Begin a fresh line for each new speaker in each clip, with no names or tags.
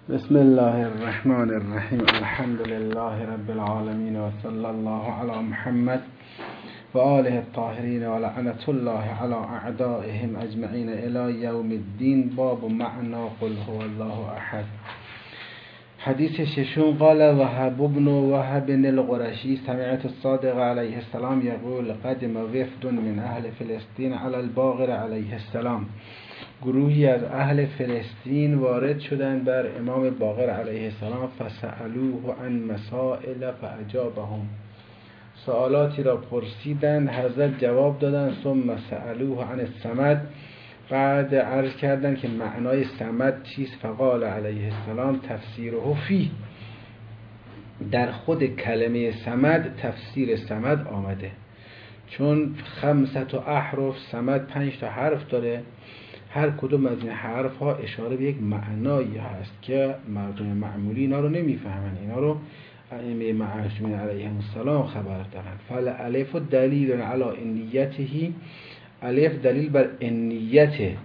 بسم الله الرحمن الرحیم. الحمد لله رب العالمین و صلی الله علی محمد و آله الطاهرین و لعنت الله علی اعدائهم اجمعین الی یوم الدین. باب معنا قل هو الله احد. حدیث ششم. قال وهب بن وهب القرشی سمعت الصادق علیه السلام یقول قدم وفد من اهل فلسطین علی الباقر علیه السلام. گروهی از اهل فلسطین وارد شدند بر امام باقر علیه السلام. فسألوه عن مسائل فاجابهم. سوالاتی را پرسیدند، حضرت جواب دادند. ثم سألوه عن الصمد. بعد عرض کردند که معنای صمد چیست. فقال علیه السلام تفسیره فیه. در خود کلمه صمد تفسیر صمد آمده، چون 5 احرف صمد 5 حرف داره. هر کدوم از این حرف ها اشاره به یک معنایی هست که مردم معمولی اینا رو نمیفهمن. اینا رو ائمه معصومین علیهم السلام خبر دارن. فالالف دلیل علی انیته. الف دلیل بر انیت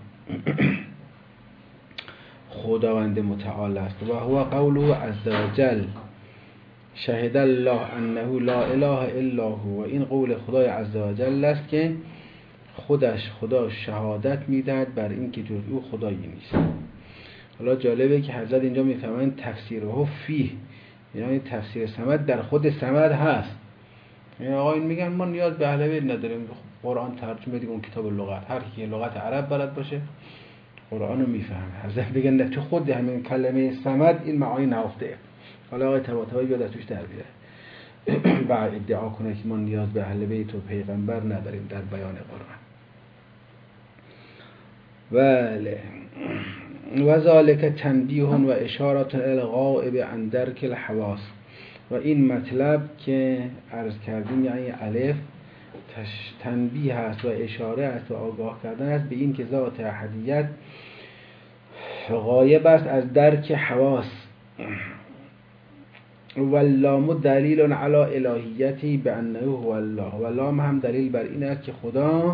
خداوند متعال است. و هو قوله عز وجل شهد الله انه لا اله الا هو. این قول خدای عز وجل است که خدا شهادت میدهد بر این که جز او خدایی نیست. حالا جالبه که حضرت اینجا میفهمن تفسیره فیه، یعنی تفسیر صمد در خود صمد هست. یعنی آقایون میگن ما نیاز به اهل بیت نداریم، قرآن ترجمه دیگه اون کتاب لغت، هر کی لغت عرب بلد باشه قرآن رو میفهمه. حضرت میگن نه، تو خود همین کلمه صمد این معانی نهفته. حالا آقای طباطبایی بیاد از توش در بیاره بعد ادعا کنه که ما نیاز به اهل بیت و پیغمبر نداریم در بیان قرآن. بله. و ذالک تنبیه و اشارات الغائب عن درک الحواس. و این مطلب که عرض کردیم یعنی الف تنبیه است و اشاره است و آگاه کردن است به این که ذات احدیت غایب است از درک حواس. و اللام دلیل علی الهیتی بانه هو الله. و لام هم دلیل بر این است که خدا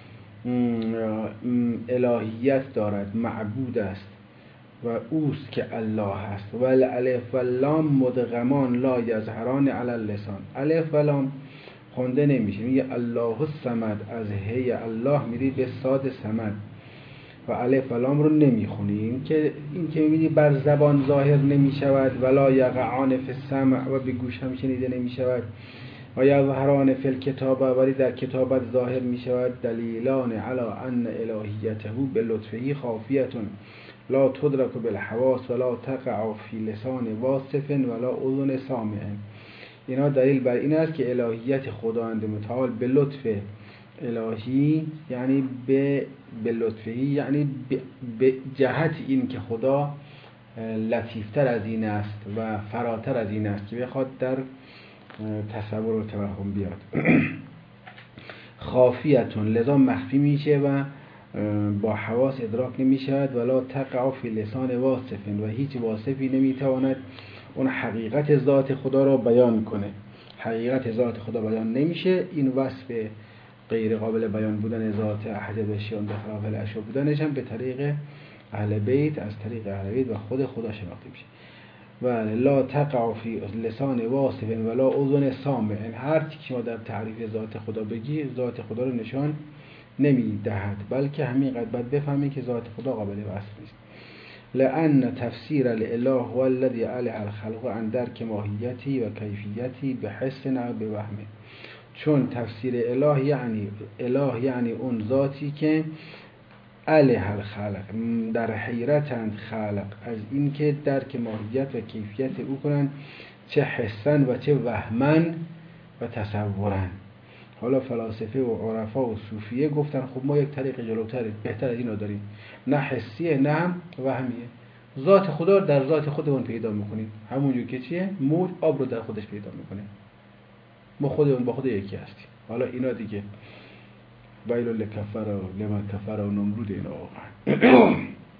الهیت دارد، معبود است و اوست که الله است. و الالف و لام مدغمان لا یظهران علی اللسان. الف و لام خونده نمیشه. میگه الله الصمد، از هی الله میری به صاد صمد و الف و لام رو نمیخونی. این که میبینی بر زبان ظاهر نمیشود. ولا یقعان فی السمع، و به گوش هم شنیده نمیشود. و یظهران فی الکتاب، ولی در کتابت ظاهر می شود. دلیلان علی ان الهیته بلطفه خافیه لا تدرک بالحواس ولا تقع فی لسان واصف ولا اذن سامع. اینا دلیل بر این است که الهیت خداوند متعال به لطف الهی، یعنی به لطفه، یعنی به جهت این که خدا لطیفتر از این است و فراتر از این است که بخواد در تصور و توهم بیاد. خافیتون، لذا مخفی میشه و با حواس ادراک نمیشود. ولا تقع فی لسان واصف، و هیچ واصفی نمیتواند اون حقیقت ذات خدا را بیان کنه. حقیقت ذات خدا بیان نمیشه. این وصف غیر قابل بیان بودن ذات احد بشیان به خلاف الاشیاء بودنش هم به طریق اهل بیت، از طریق اهل بیت و خود خدا شناخته میشه. و لا تقع فی لسان واصف ولا اذن سامع. هر چی که ما در تعریف ذات خدا بگی ذات خدا رو نشان نمی دهد، بلکه همین قد بفهمی که ذات خدا قابل وصف نیست. لأن تفسیر الاله هو الذي علیه الخلق عن درک ماهیتی و کیفیتی به حس و به وهم. چون تفسیر اله یعنی اون ذاتی که علیه الخلق، در حیرتند خلق از این که درک ماهیت و کیفیت او کنند، چه حسن و چه وهمن و تصورن. حالا فلاسفه و عرفا و صوفیه گفتن خب ما یک طریق جلوتر بهتر از اینو داریم، نه حسیه نه هم وهمیه. ذات خدا در ذات خودمون پیدا میکنیم، همونجور که چیه موج آب رو در خودش پیدا میکنه. ما خودمون با خود یکی هستیم. حالا اینا دیگه ویل لکفر و لمن کفر و نمرود اینا واقعا.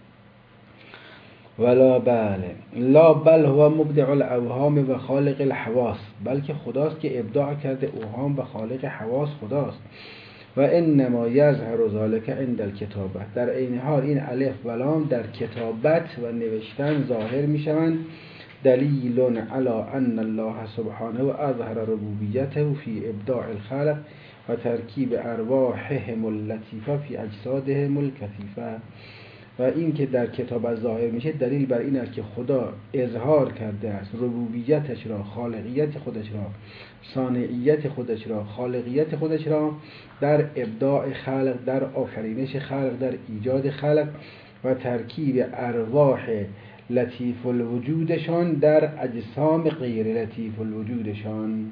ولا بله لا بل هو مبدع الاوهام و خالق الحواس. بلکه خداست که ابداع کرده اوهام و خالق حواس خداست. و انما یظهر ذلك عند الکتابه. در عین حال این الف و لام در کتابت و نوشتن ظاهر میشوند. دلیل علی ان الله سبحانه اظهر ربوبیته فی ابداع الخلق و ترکیب ارواحهم اللطیفه فی اجسادهم الکثیفه. و این که در کتابت ظاهر میشه دلیل بر این است که خدا اظهار کرده است ربوبیتش را، خالقیت خودش را، صانعیت خودش را، خالقیت خودش را در ابداع خلق، در آفرینش خلق، در ایجاد خلق و ترکیب ارواح لطیف الوجودشان در اجسام غیر لطیف الوجودشان.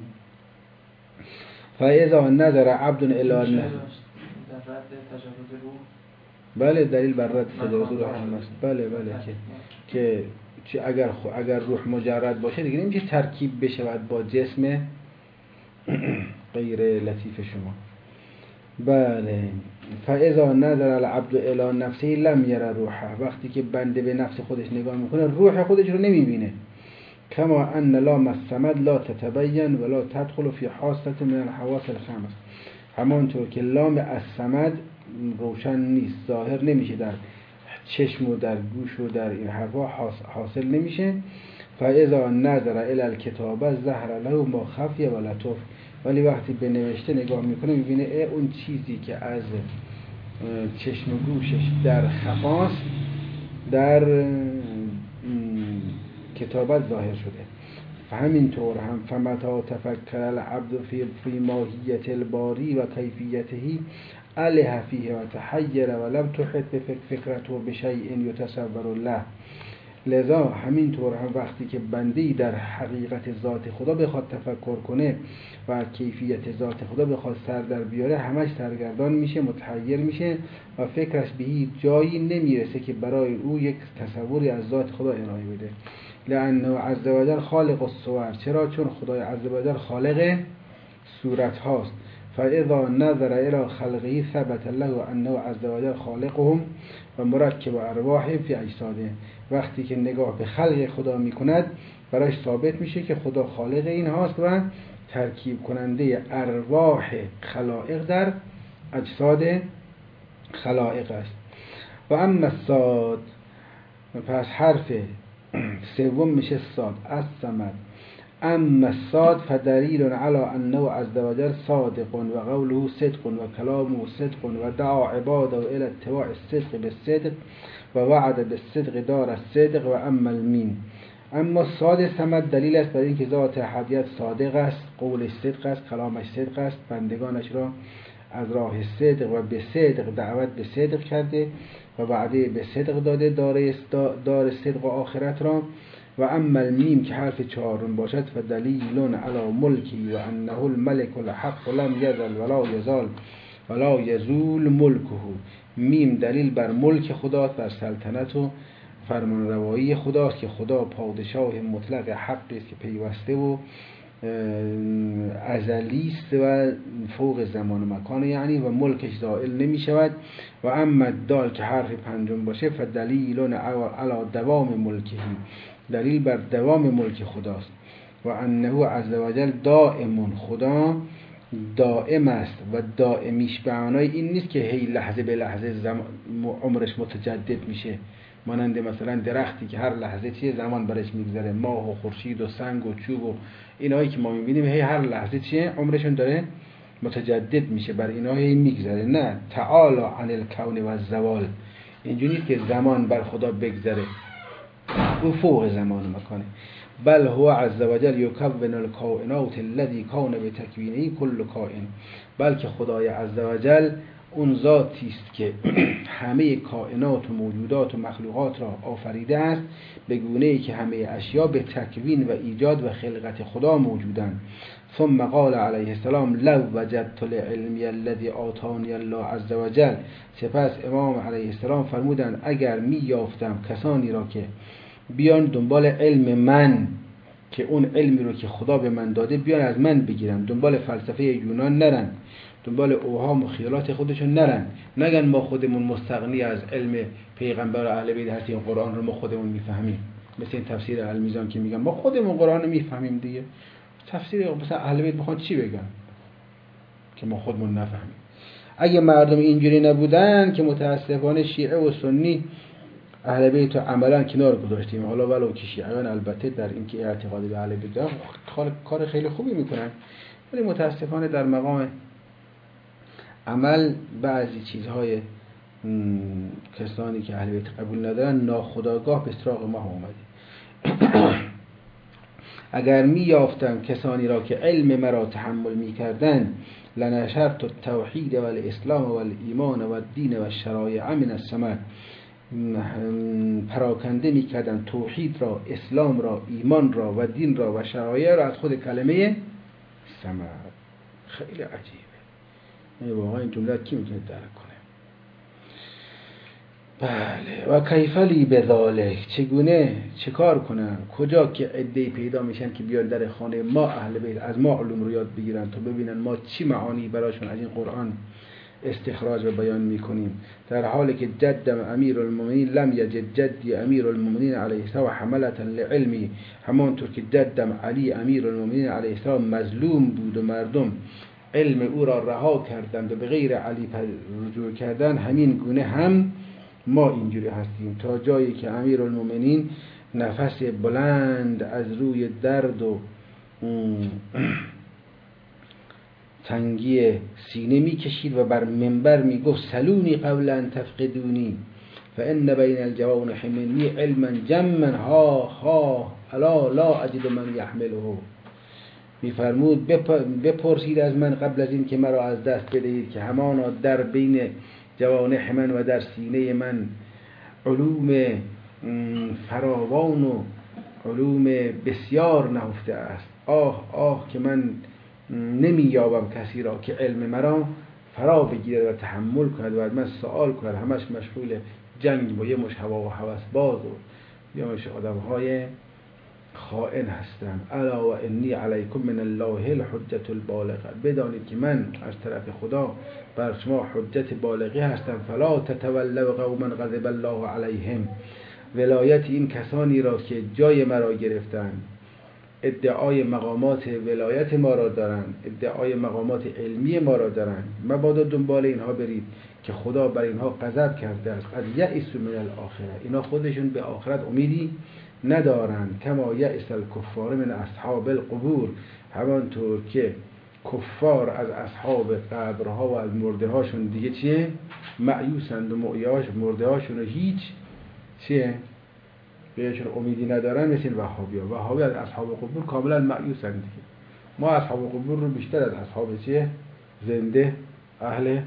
فاذا نظر عبد الی بله دلیل بر رد تجرد روح هم است. بله که اگر روح مجرد باشه دیگه نمیشه ترکیب بشود با جسم غیر لطیف شما. بله فاذا نظر العبد الی نفسه لم یر روحه. وقتی که بنده به نفس خودش نگاه میکنه روح خودش رو نمیبینه. کما ان لام الصمد لا تتبین ولا تدخل فی حاسة من الحواس الخمس. همانطور که لام الصمد روشن نیست، ظاهر نمیشه، در چشم و در گوش و در این حرفا حاصل نمیشه. فاذا نظر الی الکتابه ظهر له ما خفی و لطف. ولی وقتی به نوشته نگاه میکنه میبینه اون چیزی که از چشم و گوشش در خفاست در کتابت ظاهر شده. همینطور هم فمتا تفکر العبد فی ماهیت الباری و کیفیته اله فیه و تحیر و لم تحط بفکرته بشیء یتصور له. لذا همینطور هم وقتی که بنده‌ای در حقیقت ذات خدا بخواد تفکر کنه و کیفیت ذات خدا بخواد سر در بیاره همش سرگردان میشه، متحیر میشه و فکرش به هیچ جایی نمیرسه که برای او یک تصوری از ذات خدا ارائه بده. لأنه عز وجل خالق الصور. چرا؟ چون خدای عز وجل خالق صورت هاست. فاذا نظر الى خلقه ثبت له انه عز وجل خالقهم و مرکب ارواحهم فی اجساده. وقتی که نگاه به خلق خدا میکند براش ثابت میشه که خدا خالق این هاست و ترکیب کننده ارواح خلائق در اجساد خلائق است. و اما الصاد، پس حرف سوم میشه صاد، الصمد. اما الصاد فدلیل علی انه عز وجل صادق و قوله صدق و کلامه صدق و دعا عباده الى اتباع الصدق بالصدق و وعد بالصدق دار الصدق. و اما المین، اما صاد صمد دلیل است بر اینکه ذات احدیت صادق است، قولش صدق است، کلامش صدق است، بندگانش را از راه صدق و به صدق دعوت به صدق کرده و وعده به صدق داده، دار صدق و آخرت را. و اما المیم که حرف چهارم باشد فدلیل علی ملکی و انه الملک الحق لم یزل ولا یزال ولا یزول ملکه. میم دلیل بر ملک خداست، بر سلطنت و فرمانروایی خداست که خدا پادشاه مطلق حقی است که پیوسته و ازلی است و فوق زمان و مکان، یعنی و ملکش زائل نمی شود. و اما دال که حرف پنجم باشه فدلیل علی دوام ملکه، دلیل بر دوام ملک خداست. و انه عز وجل دائم، خدا دائم است و دائمیش به معنای این نیست که هی لحظه به لحظه عمرش متجدد میشه، مانند مثلا درختی که هر لحظه چیه زمان برش میگذره، ماه و خورشید و سنگ و چوب و اینایی که ما میبینیم هی هر لحظه چیه عمرشون داره متجدد میشه، بر اینا هی میگذره. نه، تعالی عن الکون و الزوال، اینجوری نیست که زمان بر خدا بگذره، او فوق زمان و مکانه. بل هو عز وجل یکون الکائنات الذی کان بتکوینه کل کائن، بلکه خدای عز وجل اون ذاتی است که همه کائنات و موجودات و مخلوقات را آفریده است به گونه‌ای که همه اشیا به تکوین و ایجاد و خلقت خدا موجودند. ثم قال علیه السلام لو وجدت العلمی الذی آتانی الله عز وجل، سپس امام علیه السلام فرمودند اگر می یافتم کسانی را که بیان دنبال علم من، که اون علمی رو که خدا به من داده بیان از من بگیرن، دنبال فلسفه یونان نرن، دنبال اوهام و خیالات خودشون نرن، نگن ما خودمون مستغنی از علم پیغمبر و اهل بیت هستیم، قرآن رو ما خودمون میفهمیم، مثل این تفسیر المیزان که میگن ما خودمون قرآن رو میفهمیم دیگه. تفسیر مثلا اهل بیت میخوان چی بگن که ما خودمون نفهمیم؟ اگه مردم اینجوری نبودن که متاسفانه شیعه و سنی اهل بیت عملا کنار گذاشتیم. حالا ولو که شیعیان البته در اینکه اعتقادی به اهل بیت دارن کار خیلی خوبی میکنن، ولی متاسفانه در مقام عمل بعضی چیزهای کسانی که اهل بیت قبول ندارن ناخودآگاه به سراغ ما اومده. اگر می یافتم کسانی را که علم مرا تحمل می کردن لنشرت التوحید و الاسلام و الایمان و الدین و الشرایع من السماء، پراکنده می کردن توحید را، اسلام را، ایمان را و دین را و شرایع را از خود کلمه سماء. خیلی عجیبه، واقعا این جمله کی میتونه درک کنه؟ بله. و کیف لی بذالک، چگونه چیکار کنم؟ کجا که عده‌ای پیدا میشن که بیان در خانه ما اهل بیت از ما علوم رو یاد بگیرن تا ببینن ما چی معانی براشون از این قرآن استخراج و بیان میکنیم، در حالی که جدم امیر المؤمنین لم یجد جدی امیر المؤمنین علیه السلام حملة لعلمی، همانطور که جدم علی امیر المؤمنین علیه السلام مظلوم بود و مردم علم او را رها کردند و به غیر علی رجوع کردند، همین گونه هم ما اینجوری هستیم تا جایی که امیر المؤمنین نفس بلند از روی درد و تنگی سینه می کشید و بر منبر می گفت سلونی قبل ان تفقدونی فان بین الجوانح حمنی علما جما ها الا لا اجد من یحمله. میفرمود بپرسید از من قبل از این که مرا از دست بدهید که همانا در بین جوانح من و در سینه من علوم فراوان و علوم بسیار نهفته است. آه که من نمییابم کسی را که علم مرا فرا بگیرد و تحمل کند و از من سوال کند. همش مشغول جنگ با یه مش هوا و هوس باز و یه مش آدم های خائن هستم. الا و انی علیکم من الله الحجة البالغه، بدانید که من از طرف خدا بر شما حجت بالغی هستم. فلا تتولوا قوما غضب الله علیهم، ولایت این کسانی را که جای مرا گرفتند، ادعای مقامات ولایت ما را دارند، ادعای مقامات علمی ما را دارند، مبادا دنبال اینها برید که خدا بر اینها غضب کرده است. قد یئسوا من الاخره، اینا خودشون به آخرت امیدی ندارند. کما یئس الکفار من اصحاب القبور، همانطور که کفار از اصحاب قبرها و از مرده هاشون دیگه چیه؟ مأیوسند و مرده هاشون هیچ چیه؟ بهشون امیدی ندارن. مثل وهابی از اصحاب قبور کاملا مأیوسند دیگه. ما اصحاب قبور رو بیشتر از اصحاب چیه؟ زنده اهل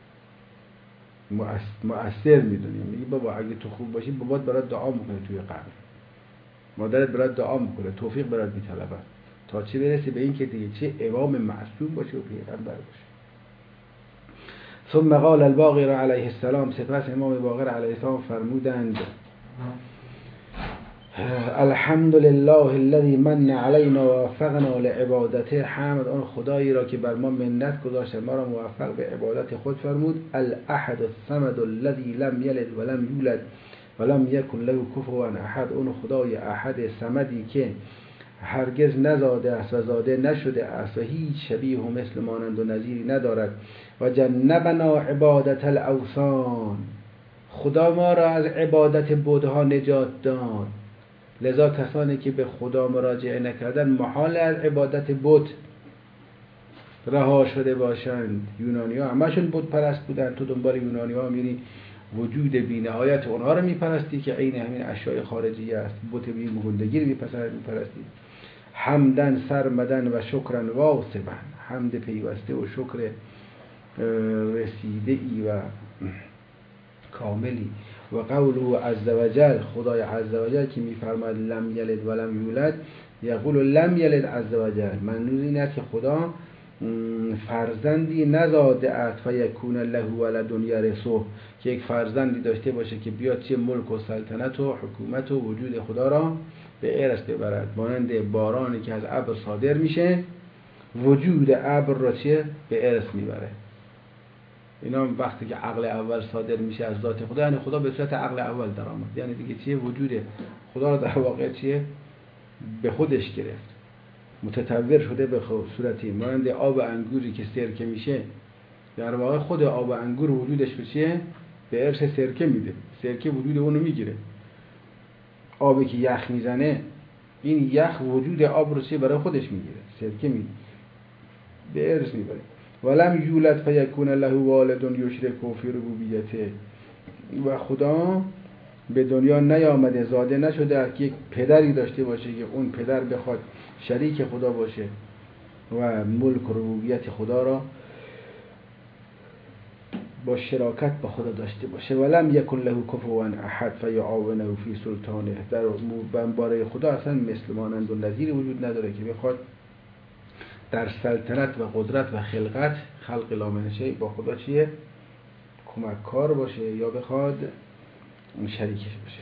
مؤثر میدونیم. میگی بابا اگه تو خوب باشی بابات برات دعا میکنه توی قبر، مادرت برات دعا میکنه، توفیق برات میطلبه تا چی برسی به این که دیگه چه امام معصوم باشه و پیغمبر باشه. ثم قال الباقر علیه السلام، سپس امام باقر علیه السلام فرمودند الحمد لله الذي من علينا و وفقنا لعبادته، حمد آن خدایی را که بر ما منت گذاشت ما را موفق به عبادت خود فرمود. الاحد الصمد الذي لم یلد ولم یولد ولم یکن له کفوا احد، اون خدای احد صمدی که هرگز نزاده است و زاده نشده است و هیچ شبیه و مثل مانند و نظیری ندارد. و جنبنا عبادت الاوثان، خدا ما را از عبادت بت‌ها نجات داد. لذا کسانی که به خدا مراجعه نکردن محال از عبادت بت رها شده باشند. یونانی‌ها همشون بت پرست بودن، تو دنبال یونانی‌ها میری وجود بی‌نهایت اونها رو میپرستی که عین همین اشیاء خارجی است. بت بی‌مگندگی رو میپرستی. حمدن سرمدن و شکرن واصبا، حمد پیوسته و شکر رسیده‌ای و کاملی. و قوله عز وجل، خدای عز وجل که میفرماید لم یلد ولم یولد، یقول لم یلد عز وجل، منظور این است که خدا فرزندی نزاده است و یکون له ولد یرثه، که یک فرزندی داشته باشه که بیاد چه ملک و سلطنت و حکومت و وجود خدا را به ارث ببرد. مانند بارانی که از ابر صادر میشه وجود ابر را چه به ارث میبره. اینا وقتی که عقل اول صادر میشه از ذات خدا، یعنی خدا به صورت عقل اول در آمد، یعنی دیگه چیه؟ وجود خدا رو در واقع چیه؟ به خودش گرفت، متطور شده به صورتی مانند آب انگوری که سرکه میشه در واقع خود آب انگور وجودش به چیه؟ به ارث سرکه میده، سرکه وجود اونو میگیره. آبی که یخ میزنه، این یخ وجود آب رو چیه برای خودش میگیره، سرکه میده، به ارث میبره. ولم یولد فیکون له والد یشرک فی ربوبیته، و خدا به دنیا نیامده، زاده نشده که یک پدری داشته باشه که اون پدر بخواد شریک خدا باشه و ملک و ربوبیت خدا را با شراکت با خدا داشته باشه. ولم یکن له کفوا احد فیعاونه فی سلطانه، در باره خدا اصلا مثل مانند و نظیری وجود نداره که بخواد در سلطنت و قدرت و خلقت خلق لامنشه با خدا چیه؟ کمک کار باشه یا بخواد شریکش باشه.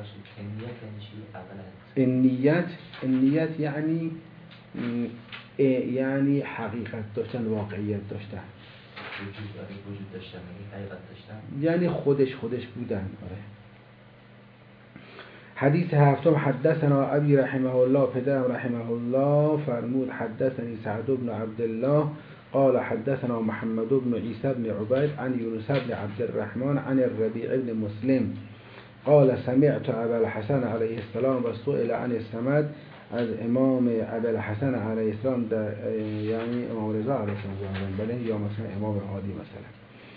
النیت یعنی حقیقت داشتن، واقعیت داشتن،
وجود داشتن، حقیقت داشتن،
یعنی خودش بودن. آره. حدیث هفتم، حدثنا ابی رحمه الله، پدرم رحمه الله فرمود حدثنی سعد بن عبدالله قال حدثنا محمد بن عیسی بن عبید عن یونس بن عبد الرحمن عن الربیع بن مسلم قال سمعت ابا الحسن علیه السلام و سئل عن الصمد، از امام ابی الحسن علیه السلام، یعنی امام رضا علیه السلام، بله، یا مثلا امام عادی مثلا،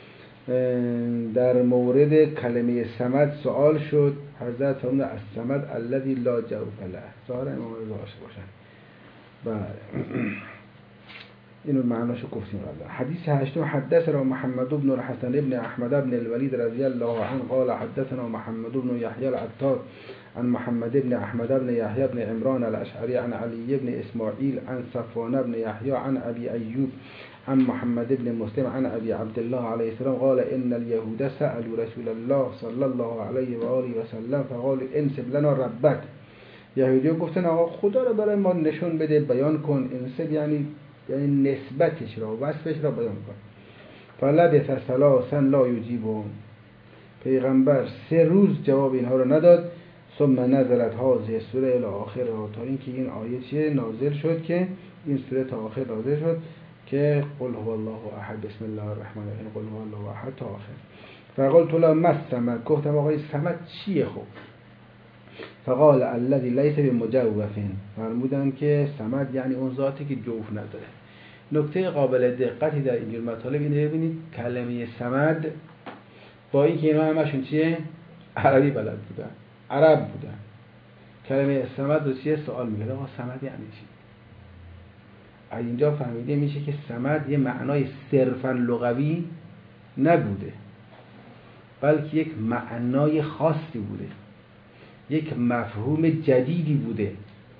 در مورد کلمه صمد سوال شد. حضرت فرمود الصمد الذی لا جوف له، ظاهر امام رضا باشن. بله، اینو معناشو گفتیم. حدیث هشتم، حدثنا محمد بن الحسن بن احمد بن الولید رضی الله عنه قال حدثنا محمد بن یحیی العطار عن محمد بن احمد بن یحیی بن عمران الاشعری عن علی بن اسماعیل عن صفوان بن یحیی عن ابی ایوب عن محمد بن مسلم عن ابي عبد الله عليه السلام قال ان اليهود سألوا رسول الله صلى الله عليه و آله و سلم فقالوا انسب لنا ربك. یهودی‌ها گفتن آقا خدا رو برای ما نشون بده، بیان کن. انسب یعنی نسبتش را، وصفش را بیان کن. فلبث ثلاثا لا یجیبهم، پیغمبر 3 روز جواب اینها رو نداد. ثم نزلت هذه سوره الی آخرها، تا اینکه این آیه چیه نازل شد، که این سوره تا آخر نازل شد که قل هو الله احد بسم الله الرحمن الرحیم قل هو الله احد تا آخر. فقلت له ما الصمد، گفتم آقای صمد چیه؟ خب فقال الذي ليس بمجوف، فرمودن که صمد یعنی اون ذاتی که جوف نداره. نکته قابل دقتی در اینجور مطالب اینه، ببینید کلمه صمد با اینکه اینا همشون چیه؟ عربی بلد بودن، عرب بودن، کلمه صمد رو چیه سوال میگه آقا صمد یعنی چی؟ از اینجا فهمیده میشه که صمد یه معنای صرفاً لغوی نبوده، بلکه یک معنای خاصی بوده، یک مفهوم جدیدی بوده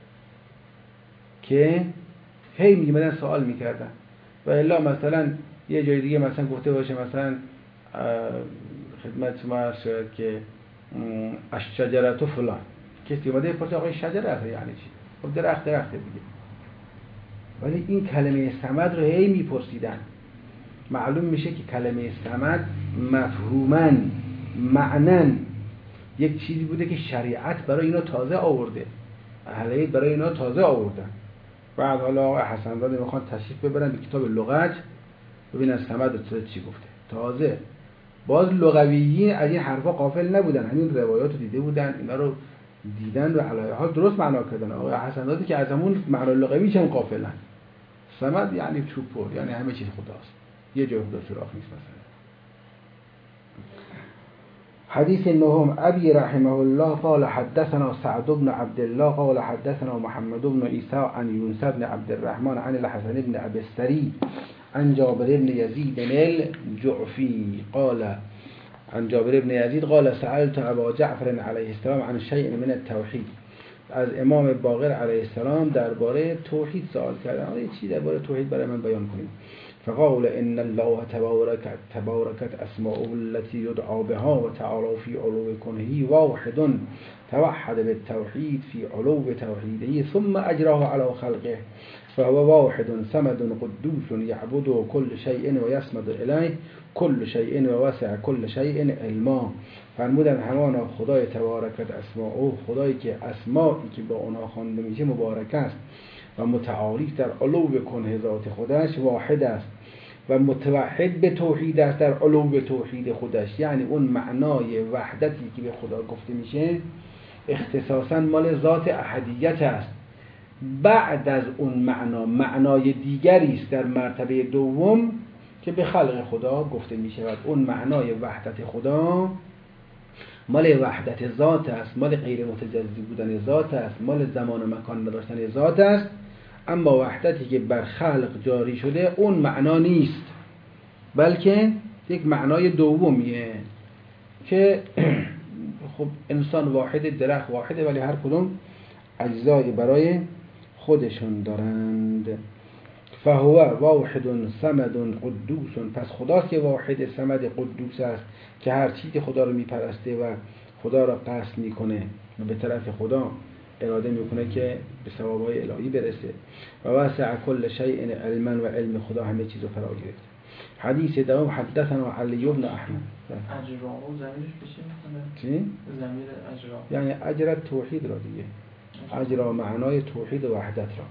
که هی میمدن سوال میکردن. و الا مثلا یه جای دیگه مثلا گفته باشه، مثلا خدمت شما عرض شد که الشجره فلان، کسی اومده پرسید آقای شجره یعنی چی؟ خب درخت دیگه. ولی این کلمه صمد رو هی میپرسیدن. معلوم میشه که کلمه صمد مفهوماً، معناً یک چیزی بوده که شریعت برای اینا تازه آورده، اهل بیت برای اینا تازه آوردن. بعد حالا آقای حسن رضا میخوان تشریف ببرن به کتاب لغت ببینن صمد چی گفته. تازه باز لغویین از این حرفا غافل نبودن، همین روایات رو دیده بودن، اینا رو دیدن و علیه حال درست معنا کردن. آقای حسن رضا که از همون معنا لغویش هم غافلن. صمد یعنی چوبور، یعنی همه چیز خداست، یه جای خدا سراغ نیست. مثلا حديث النهم أبي رحمه الله قال حدثنا سعد بن عبد الله قال حدثنا محمد بن عيسى عن يونس بن عبد الرحمن عن الحسن بن أبي السري عن جابر بن يزيد الجعفي قال عن جابر بن يزيد قال سألت أبا جعفر عليه السلام عن شيء من التوحيد. از امام باقر علیه السلام درباره توحید سوال کردن، آیا چی درباره توحید برای من بیان کنید؟ فقال ان الله تباركت اسماؤه التي يدعى بها وتعالى في علو كنه واحد توحد بالتوحيد في علو توحيده ثم اجراه على خلقه فهو واحد صمد قدوس يعبد كل شيء ويصمد اليه كل شيء ووسع كل شيء علما. فرمودن همانا خدای تبارکت اسماؤه، خدایی که اسمایی که با اونها خوانده میشه مبارک است و متعالی در علو کنه ذات خودش، واحد است و متوحد به توحید است در علو به توحید خودش. یعنی اون معنای وحدتی که به خدا گفته میشه اختصاصا مال ذات احدیت است. بعد از اون معنای دیگری است در مرتبه دوم که به خلق خدا گفته می شود. اون معنای وحدت خدا مال وحدت ذات است، مال غیر متجزی بودن ذات است، مال زمان و مکان نداشتن ذات است. اما وحدتی که بر خلق جاری شده اون معنا نیست، بلکه یک معنای دومیه که خب انسان واحد، درخت واحده، ولی هر کدوم اجزایی برای خودشون دارند. فهو واحد صمد قدوس. پس خداست که واحد صمد قدوس است که هر چیزی خدا رو میپرسته و خدا را قصد میکنه و به طرف خدا اراده میکنه که به ثوابهای الهی برسه. و وسع کل شیء علما و علم خدا همه چیزو فرا گرفته. حدیث دوم حدثنا علی بن احمد.
اجرا و ضمیرش بشه میکنه
چی؟
ضمیر اجرا
یعنی اجرا توحید را دیگه، اجرا معنای توحید و وحدت را.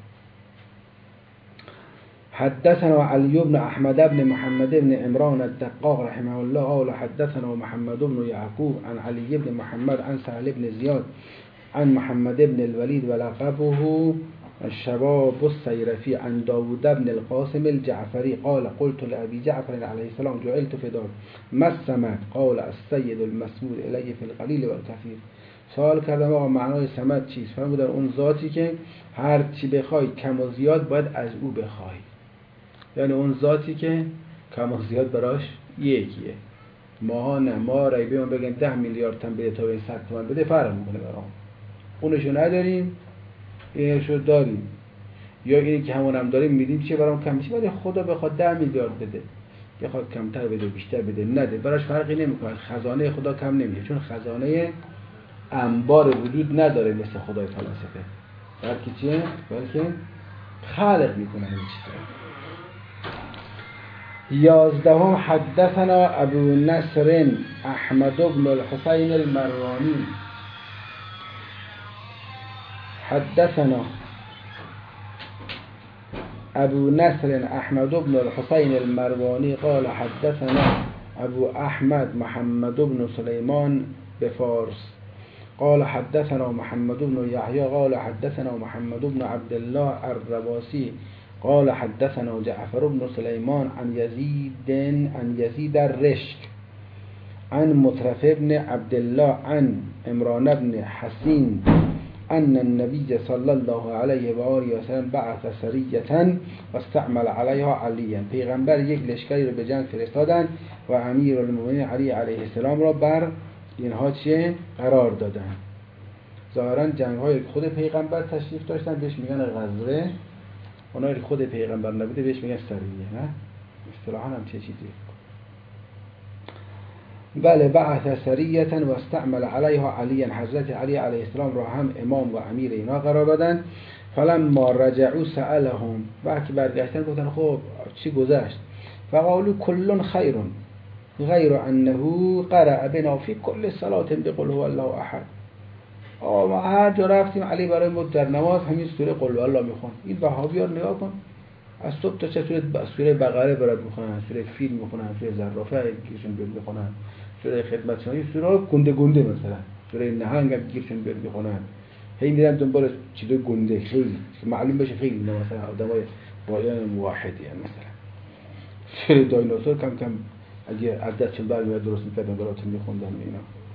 حدثنا علی بن احمد بن محمد بن عمران الدقاق رحمه الله قال حدثنا محمد بن يعقوب عن علي بن محمد عن سهل بن زياد عن محمد بن الوليد ولقبه الشباب السيرفي عن داود بن القاسم الجعفري قال قلت لأبي جعفر عليه السلام جعلت فداك ما السمد قال السيد المسمود إليه في القليل والكثير. سوال کردم آقا معنای سمد چیست؟ فرمودن اون ذاتی که هر چی بخوای کم و زیاد باید از او بخوای. یعنی اون ذاتی که کم و زیاد براش یکیه. ماها نه، ما رای بیان بگن 10 میلیارد تومان بده تا به 100 تومان بده فرق میکنه برام. اونشو نداریم، اینشو داریم، یا اینی که همون هم داریم میدیم چیه برام کم میشه. ولی خدا بخواد 10 میلیارد بده، بخواد کمتر بده بیشتر بده نده، براش فرقی نمیکنه. خزانه خدا کم نمیشه، چون خزانه انبار وجود نداره مثل خدای فلسفه. بلکه چیه؟ بلکه خالق میکنه همین چیزا. 11 حدثنا ابو نصر احمد بن الحسين المرواني حدثنا ابو نصر احمد بن الحسين المرواني قال حدثنا ابو احمد محمد بن سليمان بفارس قال حدثنا محمد بن يحيى قال حدثنا محمد بن عبد الله الرباسي قال حدثنا جعفر بن سليمان عن يزيد الرشك عن مطرف بن عبد الله عن عمران بن حسين أن النبي صلى الله عليه وآله وسلم بعث سرية واستعمل عليها عليا. پیغمبر یک لشکری رو به جنگ فرستادن و امیر المؤمنین علی علیه السلام را بر اینها چه قرار دادن. ظاهرا جنگ های خود پیغمبر تشریف داشتن بهش میگن غزوه، اونایی که خود پیغمبر نبوده بهش میگن سریه. نه اصطلاحا هم چه چیزی. بله بعث سریه و استعمل علیها علیا. حضرت علی علیه السلام را هم امام و امیر اینا قرار دادن. فلما رجعوا سألهم، وقتی برگشتن گفتن خب چی گذشت؟ فقالوا كل خير غیر انه قرأ بنا في كل صلاة بقل هو الله احد. ما هر جا رفتیم علی برای ما در نماز همین سوره قل هو الله میخوان. این وهابی‌ها رو نگاه کن، از صبح تا چه سوره بقره برات میخونن، سوره فیل میخونن، سوره زرافه گیرشون بیاد میخونن، سوره خدمت شما، سوره گنده گنده مثلا سوره نهنگ هم گیرشون بیاد میخونن. هی میرن دنبال چیزای گنده خیلی که معلوم بشه خیلی مثلا آدمای بالای موحدی ان مثلا سوره دایناسور کم کم اگه عددشون برمیاد درست میکردن براتون میخوندن اینا.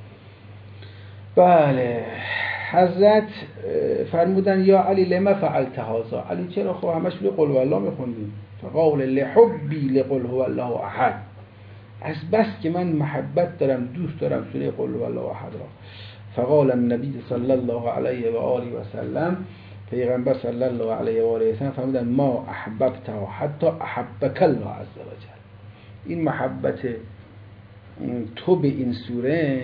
بله حضرت فرمودن یا علی لما فعلت هذا، علی چرا خب همش به قل هو الله میخوندی؟ فقال لحبی لقل هو الله احد، از بس که من محبت دارم دوست دارم سوره قل هو الله احد را. فقال النبی صلی الله علیه و آله و سلم، پیغمبر صلی الله علیه و آله و سلم فرمودن ما احببته حتی احبک الله عز و جل. این محبت تو به این سوره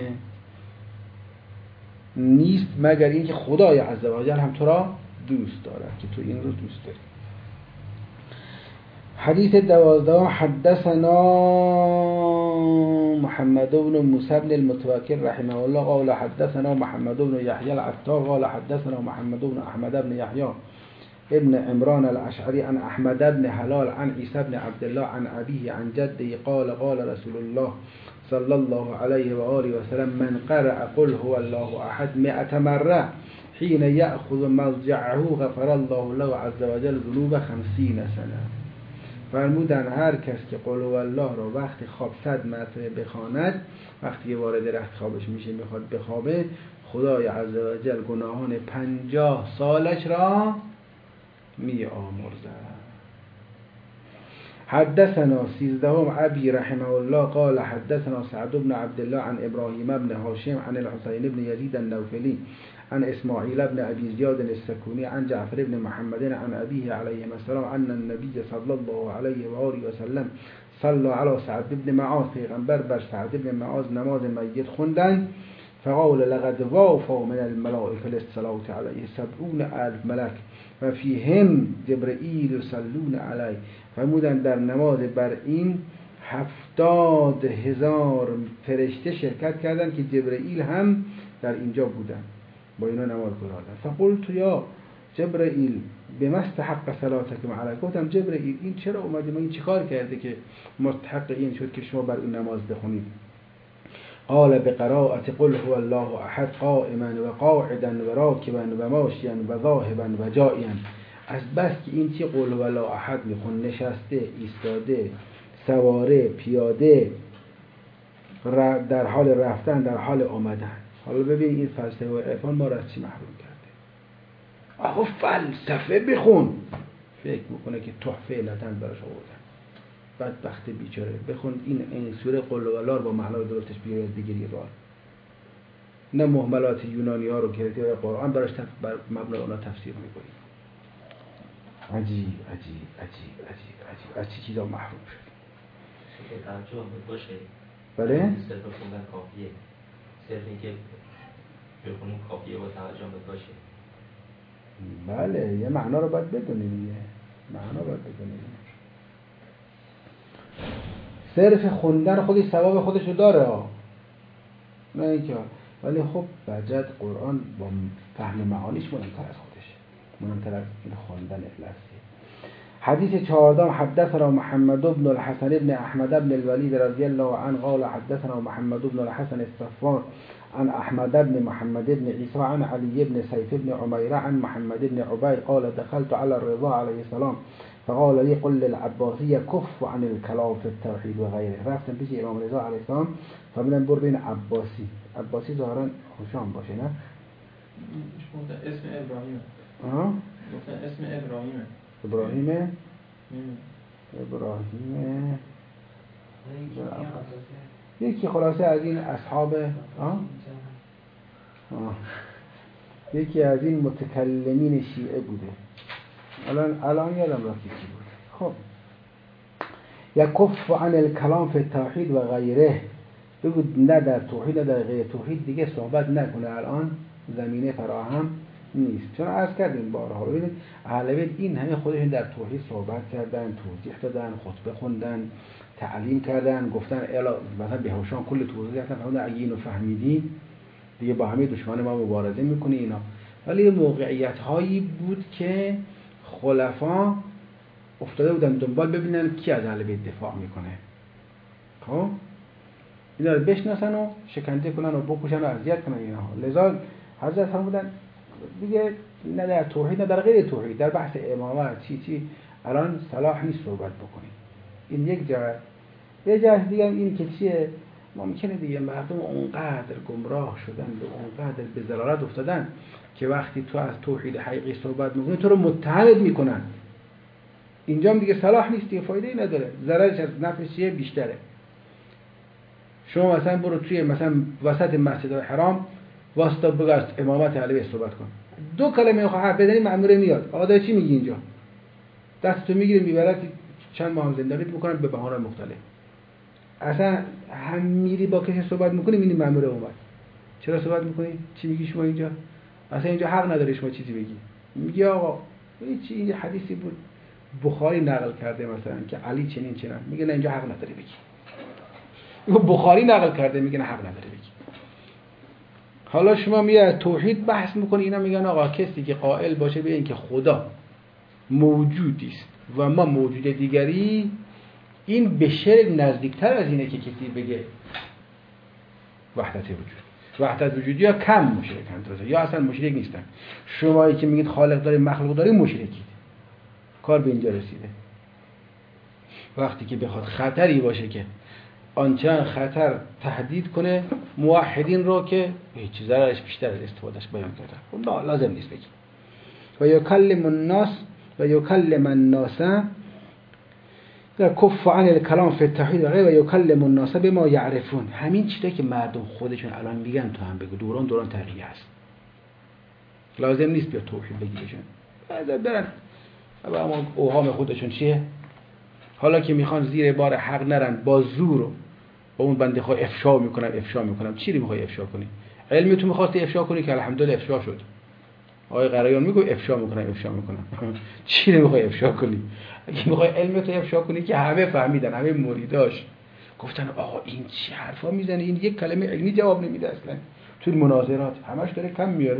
نیست مگر اینکه خدای عز و جل هم تو را دوست دارد که تو این رو دوست داری. حدیث 12 حدثنا محمد بن موسی بن المتوکل رحمه الله قال حدثنا محمد بن یحیی العطار قال حدثنا محمد بن احمد بن یحیی ابن عمران الاشعری عن احمد بن حلال عن عیسی بن عبدالله عن ابیه عن جده قال قال رسول الله صلی الله علیه و آله و سلم من قرأ قل هو الله احد 100 مرة حين يأخذ مضجعه غفر الله له عز وجل ذنوب 50 سنه. فرمودن هر کس که قل هو الله را وقتی خواب 100 مرتبه بخواند، وقتی وارد رخت خوابش میشه میخواد بخوابه، خدای عز و جل گناهان 50 سالش را می‌آمرزد. حدثنا 13 ابي رحمه الله قال حدثنا سعد بن عبد الله عن ابراهيم بن هاشم عن الحسين بن يزيد النوفلي عن اسماعيل بن ابي زياد السكوني عن جعفر بن محمد عن ابيه عليه السلام ان النبي صلى الله عليه و آله و سلم صلى على سعد بن معاذ، پیغمبر بر سعد بن معاذ نماز میت خوندن. فقال لقد وافوا من الملائكه للصلاه عليه 70,000 ملك و فیهم جبرئیل یصلون علیه. فرمودن در نماز بر این 70,000 فرشته شرکت کردن که جبرئیل هم در اینجا بودن، با اینا نماز گذاردن. فقلت یا جبرئیل بما استحق صلاتکم علیه، گفتم جبرئیل این چرا اومده، ما این چیکار کرده که مستحق این شد که شما بر این نماز بخونید؟ قال بقراءة قل هو الله احد قائما و قاعدا و راکبا و ماشیا و ذاهبا و جائعا. از بس که این چی قل هو الله احد میخون، نشسته، ایستاده، سواره، پیاده، در حال رفتن، در حال آمدن. حالا ببین این فلسفه و عرفان ما را از چی محروم کرده. آقا فلسفه بخون، فکر میکنه که تحفه لطن براش آوردن. بدبخت بیچاره، بخون این سوره قل هوالله رو با معنای درستش بیاره دیگری راه، نه مهملات یونانی ها رو که قرآن براش بر مبنای اونا تفسیر میکنی. عجیب عجیب عجیب عجیب عجیب از چی چیزا محروم شد.
ترجمه باشه.
بله؟
صرف خوندن کافیه. صرفی که بخونیم کافیه با ترجمه باشه.
بله، یه معنا رو باید بدونی دیگه. معنا باید بدونی. صرف خوندن خودی ثواب خودشو داره نه اینکه، ولی خب بجد قرآن با فهم معانیش مهمتر از خودشه، مهمتر از این خوندن لفظی. حدیث 14 حدثنا محمد بن الحسن بن احمد بن الولید رضی الله عنه قال حدثنا محمد بن الحسن الصفار عن احمد بن محمد بن عيسى عن علي بن سيف بن عمير عن محمد بن عبيد قال دخلت على الرضا عليه السلام فقال لي قل للعباسي كف عن الكلام في التوحید و غیره. رفتم پیش امام رضا علیه السلام فرمودن برو بین عباسی. عباسی ظاهرا خوشام باشه نه؟
اسم ابراهیمه. گفتن اسم ابراهیمه.
ابراهیمه؟ ابراهیمه یکی خلاصه از این اصحاب یکی از این متکلمین شیعه بوده. الان یادم رفت کی بود. خب یکف عن الکلام فی التوحید و غیره، بگو نه در توحید نه در غیر توحید دیگه صحبت نکنه، الان زمینه فراهم نیست. چون عرض کردیم بارها، ببینید اهل بیت این همه خودشون در توحید صحبت کردن، توضیح دادن، خطبه خوندن، تعلیم کردن، گفتن مثلا بهوشان کل توضیح دادن، فرمودن اگه اینو فهمیدی دیگه با همه دشمن ما مبارزه میکنی اینا. ولی موقعیت هایی بود که خلفا افتاده بودن دنبال ببینن کی از اهل بیت دفاع میکنه، خب اینا رو بشناسن و شکنجه کنن و بکشن و اذیت کنن اینا. لذا حضرت فرمودن دیگه نه در توحید نه در غیر توحید، در بحث امامت چی الان صلاح نیست صحبت بکنی. این یک جهت. یه جهت دیگه این که چیه، ممکنه دیگه مردم اونقدر گمراه شدن و اونقدر به ضلالت افتادن که وقتی تو از توحید حقیقی صحبت میکنی تو رو متحد میکنن. اینجا هم دیگه صلاح نیست، دیگه فایده ای نداره، ضررش از نفعش بیشتره. شما مثلا برو توی مثلا وسط مسجد حرام واسطه بگست امامت اهل بیت صحبت کن، دو کلمه حرف بزنی مأمور میاد، آقا داری چی میگی اینجا؟ دستتو میگیره میبرد چند ماه زندانیت میکنن به بهانه‌های مختلف. اصلا هم میری با کسی صحبت میکنی میبینی مأمور اومد، چرا صحبت میکنی؟ چی میگی شما اینجا؟ اصلا اینجا حق نداری شما چیزی بگی. میگی آقا چی، این حدیثی بود بخاری نقل کرده مثلا که علی چنین چنین، میگه نه اینجا حق نداری بگی. بخاری نقل کرده میگه نه حق نداری بگی. حالا شما میاد توحید بحث میکنی، اینا میگن آقا کسی که قائل باشه به این که خدا موجودی است و ما موجود دیگری، این به شرک نزدیکتر از اینه که کسی بگه وحدت وجود. وحدت وجودی یا کم مشرکن یا اصلا مشرک نیستن. شمایی که میگید خالق داری مخلوق داری مشرکید. کار به اینجا رسیده. وقتی که بخواد خطری باشه که آنچنان خطر تهدید کنه موحدین رو که هیچ ضررش بیشتر از استفادهش بیان کرده، خب لازم نیست بگی. و یکلم الناس کف عن الکلام فی التوحید و یکلم الناس بما یعرفون. همین چیزایی که مردم خودشون الان میگن تو هم بگو. دوران تغییر است. لازم نیست بیا توحید بگی بشن. بعد برن و اما اوهام خودشون چیه؟ حالا که میخوان زیر بار حق نرن با زور و با اون بنده خود افشا میکنم. چی رو میخوای افشا کنی؟ علمی تو میخواستی افشا کنی که الحمدلله افشا شد. آقای قرایان میگه افشا میکنم. چی رو میخوای افشا کنی؟ اگه میخوای علم تو افشا کنی که همه فهمیدن، همه مریداش گفتن آقا این چی حرفا میزنه، این یک کلمه علمی جواب نمیده اصلا. تو مناظرات همش داره کم میاره.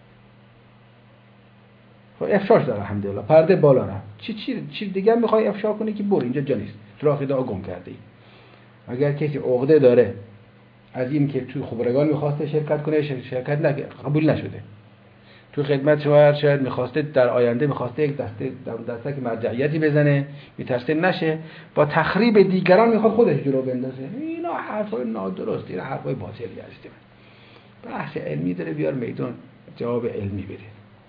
افشاش داره الحمدلله، پرده بالا رفت. چی دیگه میخوای افشا کنی که برو اینجا جا نیست. تو راه خدا گم کرده ای. اگر کسی عقده داره از این که تو خبرگان میخواسته شرکت کنه، شرکت قبول نشده. تو خدمت شاید میخواسته در آینده میخواسته یک دسته که مرجعیتی بزنه، میترسه نشه، با تخریب دیگران میخواد خودش جلو بندازه. اینا حرفای نادرستی، اینا حرفای باطلی هست. بحث علمی داره، بیار میدان جواب علمی بده.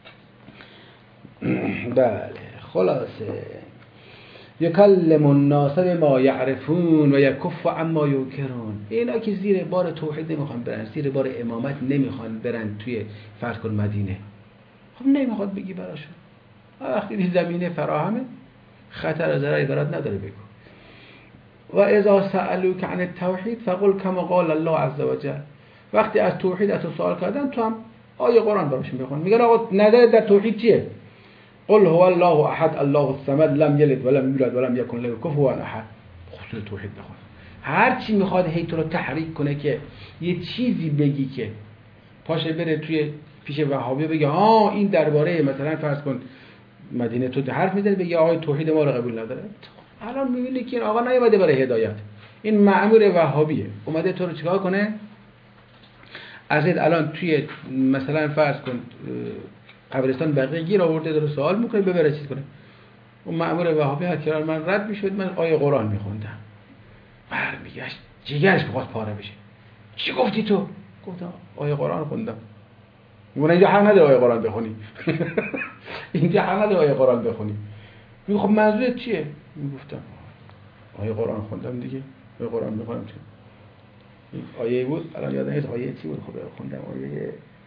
بله خلاصه یکلم الناس بما یعرفون و یکف عما ینکرون. اینا که زیر بار توحید نمیخوان برن، زیر بار امامت نمیخوان برن توی فرض کن مدینه، خب نمیخواد بگی براشون. وقتی زمینه فراهمه خطر و ضرری برات نداره بگو. و اذا سألوك عن التوحید فقل كما قال الله عز وجل. وقتی از توحید از تو سوال کردن تو هم آیه قرآن براشون بخون. میگن آقا نظر در توحید چیه؟ قل هو الله احد الله الصمد لم یلد ولم یولد ولم یکن له کفوا احد. خود توحید بخون. هر چی میخواد هی تو رو تحریک کنه که یه چیزی بگی که پاشه بره توی پیش وهابی بگه ها این درباره مثلا فرض کن مدینه تو حرف میزنه بگه آقای توحید ما رو قبول نداره. الان میبینی که این آقا نیومده برای هدایت، این مأمور وهابیه اومده تو رو چیکار کنه؟ ازت الان توی مثلا فرض کن قبرستان بقیه گیر آورده داره سوال میکنه ببره چیز کنه. اون مأمور وهابی هر کنار من رد میشد، من آیه قرآن میخوندم، برمیگشت جیگرش بخواد پاره بشه. چی گفتی تو؟ گفتم آیه قرآن خوندم. میگه اینجا حق نداره آیه قرآن بخونی. اینجا حق نداره آیه قرآن بخونی. میگه خب منظورت چیه؟ میگفتم آیه قرآن خوندم دیگه، آیه قرآن میخونم چی؟ این آیه بود الان یادم نیست آیه چی بود. خب خوندم آیه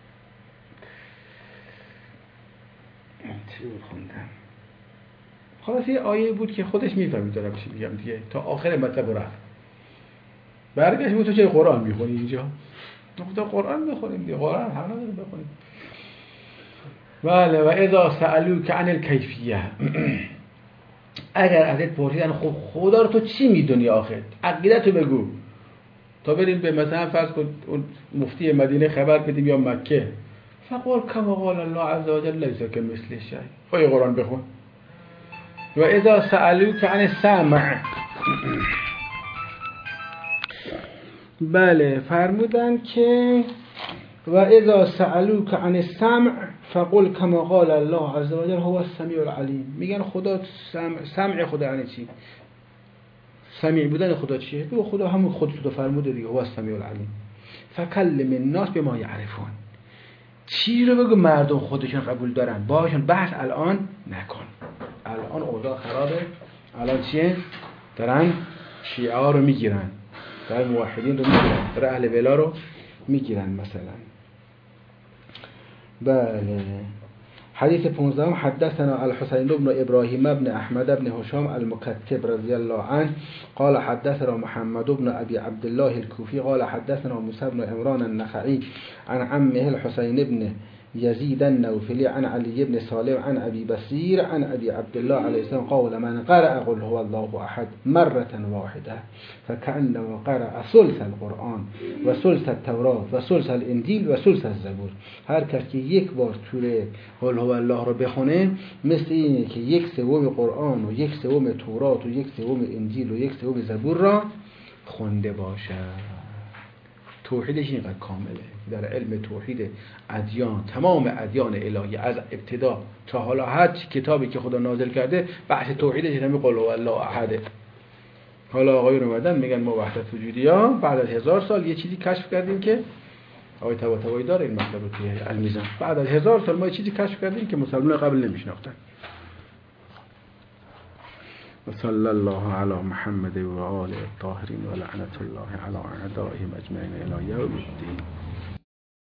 چی بود خوندم. خلاص یه آیه بود که خودش میفهمید دارم چی میگم دیگه، تا آخر مطلب رفت. برگشت بود تو چه قرآن میخونی اینجا؟ گفتم قرآن بخونیم دیگه، قرآن حق نداره بخونیم. بله و اذا سألوك عن الکیفیه. اگر ازت پرسیدن خب خدا رو تو چی میدونی آخر؟ عقیدتو بگو. تا بریم به مثلا فرض کن مفتی مدینه خبر بدیم یا مکه. فقال كما قال الله عز وجل ليس كمثله شيء. آیه قرآن بخون. و اذا سألوك عن السمع. بله فرمودن که و اذا سألوك عن السمع فقل كما قال الله عز وجل هو السمیع العلیم. میگن خدا سمع خدا یعنی چی؟ سمیع بودن خدا چیه؟ بگو خدا همون خودت فرموده دیگه، هو السمیع العلیم. فکلم الناس بما یعرفون. چی رو بگو مردم خودشون قبول دارن، باشون بحث الان نکن. الان اوضاع خرابه. الان چیه؟ دارن شیعه ها رو میگیرن، دارن موحدین رو میگیرن، دارن اهل ولا رو میگیرن مثلا. بله حدیث 15 حدثنا الحسين بن ابراهيم بن احمد بن هشام المكتب رضي الله عنه قال حدثنا محمد بن ابي عبد الله الكوفي قال حدثنا موسى بن عمران النخعي عن عمه الحسين بن يزيد النوفلي عن علي بن صالح عن أبي بصير عن أبي عبد الله عليه السلام قال من قرأ قل هو الله أحد مرة واحدة فكأنه قرأ ثلث القرآن و ثلث التوراة و ثلث الانجیل و ثلث الزبور. هر کس که یک بار سوره قل هو الله رو بخونه مثل اینه که یک سوم قرآن و یک سوم تورات و یک سوم انجیل و یک سوم زبور را خونده باشه. توحیدش اینقدر کامله در علم توحید ادیان، تمام ادیان الهی از ابتدا تا حالا هر کتابی که خدا نازل کرده بحث توحیدش همین قل هو الله احده. حالا آقایون اومدن میگن ما وحدت وجودی‌ها بعد از 1000 سال یه چیزی کشف کردیم که آقای طباطبایی داره این مطلب رو توی المیزان، بعد از 1000 سال ما یه چیزی کشف کردیم که مسلمان قبل نمیشناختن. وصلى الله على محمد وآله الطاهرين ولعنة الله على أعدائهم أجمعين إلى يوم الدين.